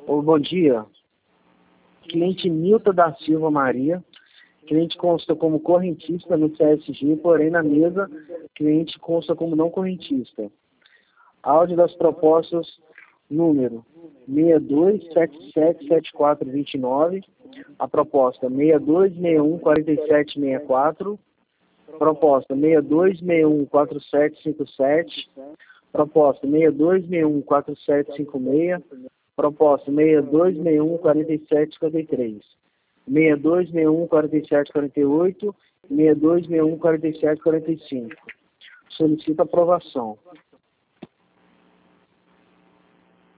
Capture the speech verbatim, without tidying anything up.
Ô, bom dia. Cliente Nilton da Silva Maria. Cliente consta como correntista no C S G, porém na mesa, cliente consta como não correntista. Áudio das propostas, número seis dois sete sete sete quatro dois nove, a proposta seis dois seis um quatro sete seis quatro, proposta seis dois seis um quatro sete cinco sete, proposta seis dois seis um quatro sete cinco seis, proposta seis dois seis um quatro sete cinco três, seis dois seis um quatro sete quatro oito, seis dois seis um quatro sete quatro cinco. Solicita aprovação.